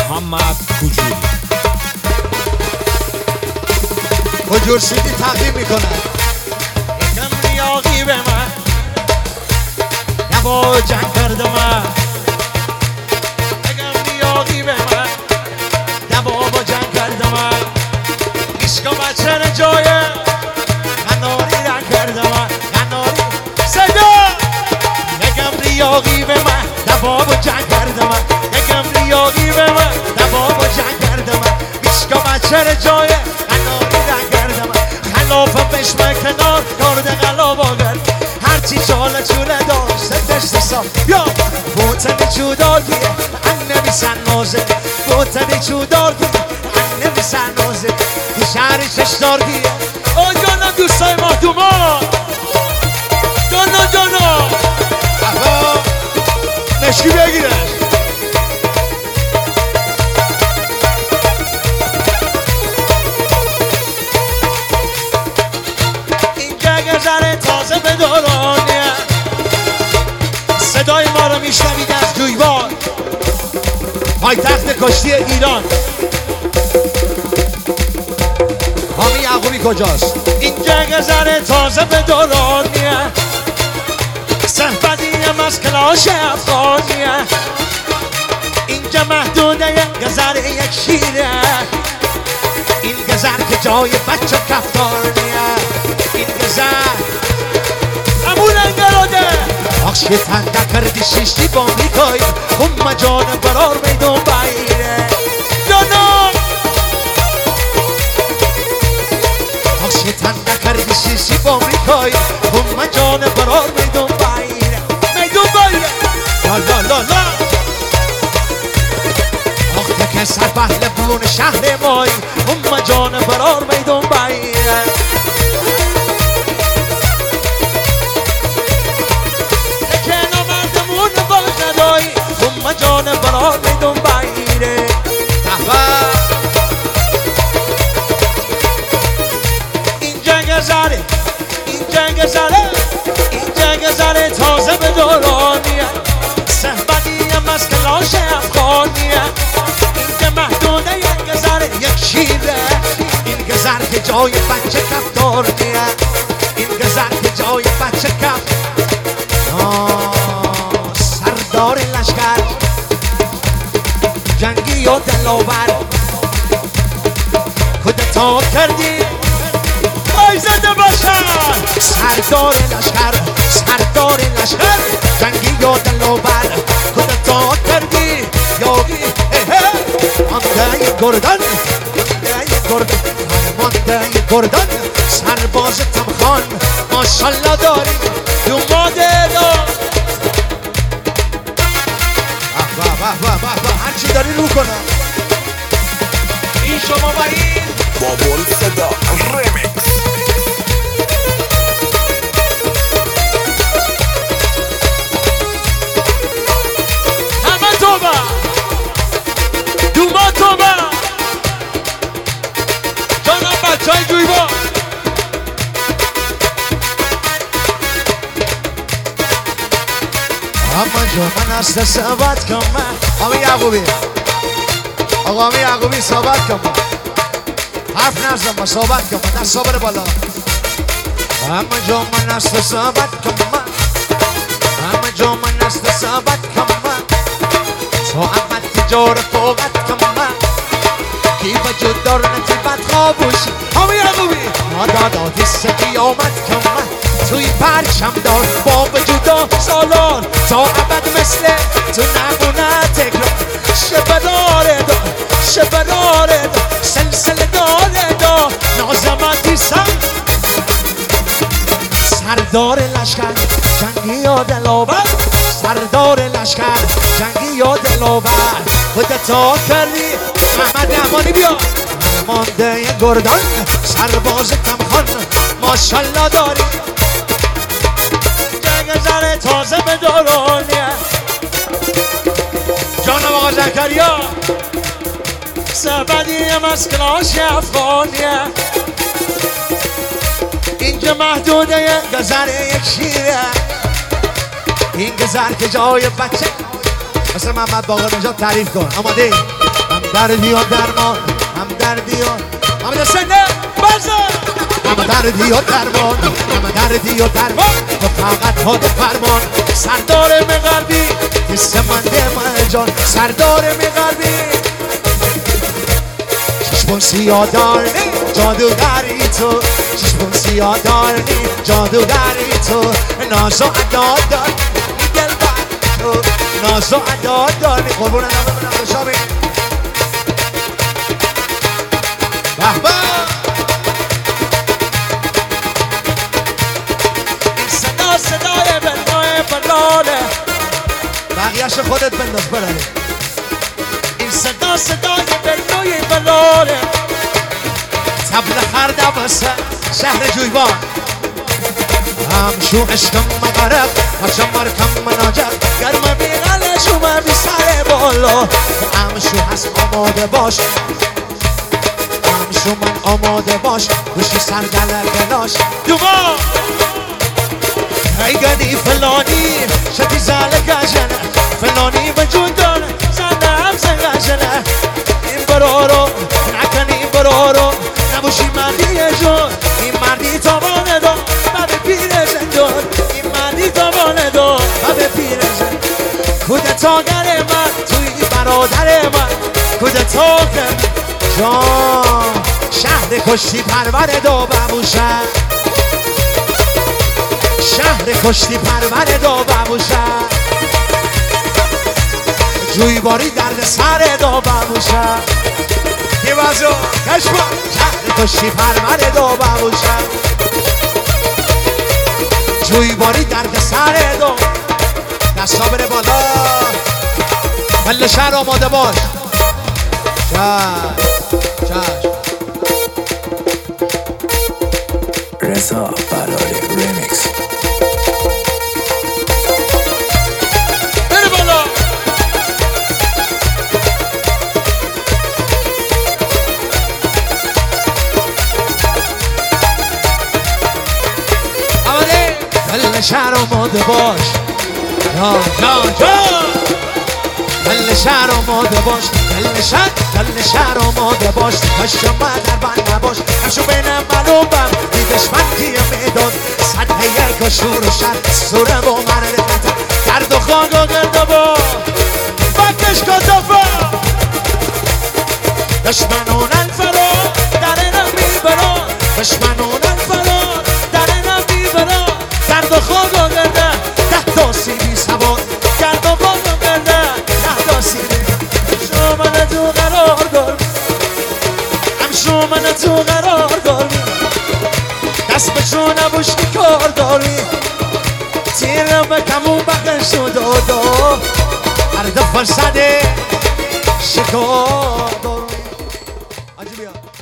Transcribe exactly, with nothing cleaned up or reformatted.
محمد کجوری کجور سیدی تقدیم میکنن. یکم ریاقی به من نبا جنگ کرده من، یکم ریاقی به من نبا با جنگ کرده من، عشق بچه جای قناری رنگ کرده من، قناری صدا. یکم ریاقی به من نبا با جنگ کرده من، یکم ریاقی به من نبا با جنگ کرده من، عشق بچه جای قناری رنگ کرده من، خلافم بشمه کنار کارده قلاب آگرد، هرچی چاله چوله داشته دشت سا یا بوتنی چودار که ان نمیسن نازه، بوتنی چودار که ان نمیسن نازه، دی شهری چشدار که آه جانم دوستای مهدوما جانا جانا احبا مشکی بگیرش. گذر تازه به دورانیه، صدای ما رو میشنوید از جویبار پایتخت کشتی ایران. حامی یعقوبی کجاست؟ اینجا گذر تازه به دورانیه، صحبتیم از کلاش افغانیه، اینجا محدوده گذر یک شیره، این گذر که جای بچه کفتارنیه، این گذر امون انگراده آخشی تنده کردی شیشتی با میکای هم جان برار میدون بایره جانا. آخشی تنده کردی شیشتی با میکای هم جان برار میدون بایره میدون بایره لا لا لا لا. آخته که سر بحل بلون شهر مای هم جان برار میدون بایره، هم جان برار میدون بایره. اینجا گذره اینجا گذره اینجا گذره تازه به دورانیه، صحبتیم از کلاش افغانیه، اینجا محدوده یک گذره یک شیره، این گذر که جای بچه کفتارنیه، این گذر که جای بچه کفت. سردار لشکر جنگی و دلاور کودتا کردی آیزد باشن، سردار لشکر سردار لشکر جنگی و دلاور کودتا کردی یاگی مانده گردن مانده گردن مانده گردن سرباز تمخان ماشالله داری دو ماده دار. واه واه واه واه هرچی داری رو کنم. این شما و این بابول صدا ریمیکس. همه توبه دوما توبه جانم بچه های جویبا. اما جو من است صحبت کن من حامی یعقوبی آقا حامی یعقوبی صحبت کن من حرف نزدم با صحبت کن من دست صابر بالا. اما جو من است صحبت کن من اما جو من است صحبت کن من تو اما تجار فوقت کن من کی وجود دار نتیبت خوابوشی حامی یعقوبی ما دادا حس قیامت کن من توی پرچم دار با وجود سالان تا ابد مثل تو نمونه تکرار شبه داره دا شبه داره دا سلسله داره دا نازمتی سن. سردار لشکر جنگی و دلاور سردار لشکر جنگی و دلاور خودتا کردی محمد رحمانی بیا مانده گردان سرباز کمخان ماشالله داری. گذر تازه به دورانیه جانم آقا زکریا صحبتیم از کلاش افغانیه، اینجا محدوده گذر یک شیره، این گذر که جای بچه مثل محمد باقر نژاد تعریف کن. آماده؟ محمد دردی و درمان هم دردی و محمد حسین نه بزن هم دردی و درمان هم دردی و درمان تو فقط خود فرمان سردار مغربی حس منده من جان سردار مغربی چشمون سیاه دارنی جادوگری تو چشمون سیاه دارنی جادوگری تو ناز و ادا دارنی دل بر تو ناز و ادا دارنی قربون نام ببینم شابی به به صدا صدای بلای بلاله بقیهش خودت بنداز بلاله این صدا صدای بلای بلاله تبل خرده بسه شهر جویبان همشو عشقم مغرب بچه مرکم مناجب گرم بیغل شما بی سر بالا همشو هست آماده باش همشو من آماده باش گوشی سرگل گلاش دوما ای گنی فلانی شدی زل گجنه فلانی وجود داره زنده هم زنگشنه این برارو نکن این برارو نباشی مردی جون این مردی تابانه دار و به پیر زندان این مردی تابانه دار و به پیر زندان کودتاگر من توی برادر من کودتاگر جان شهر کشتی پرور دو ببوشن شهر کشتی پرور دو ببوشن جویباری درد سر دو ببوشن یه بازو کشما شهر کشتی پرور دو ببوشن جویباری درد سر دو دستا بره بالا کل شهر آماده باش چشم چشم رضا برای ریمیکس بره بالا آماده کل شهر آماده باش جان جان جان کل شهر آماده باش کل شهر کل شهر آماده باش کاش من در بند نباش کشو بینم معلوم بم دیدش من کیه میداد صد یک و شور و شر سوره با من رفت درد و خاک و گرد با بکش کتافا دشمنونن فرا در نمی برا دشمنونن فرا در نمی برا درد و خاک و گرده ده تا سیبی سوار گرد و خاک و گرده ده تا سیبی شو من تو قرار دار هم شو من تو قرار دار دست به چون نبوشی کار داری تیر به کمون بخش و دادا هر دو فرصده شکار دارم آجی بیا